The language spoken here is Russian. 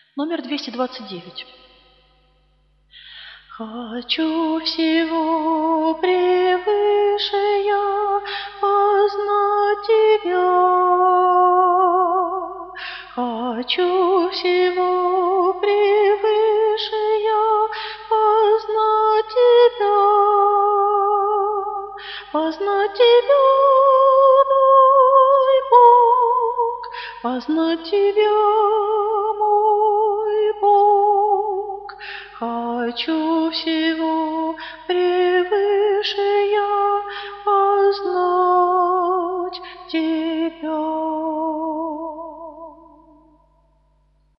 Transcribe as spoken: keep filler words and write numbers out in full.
Номер двести двадцать девять. Хочу всего превыше я познать тебя. Хочу всего превыше я познать тебя. Познать тебя, мой Бог, познать тебя, мой Бог. Хочу всего превыше я познать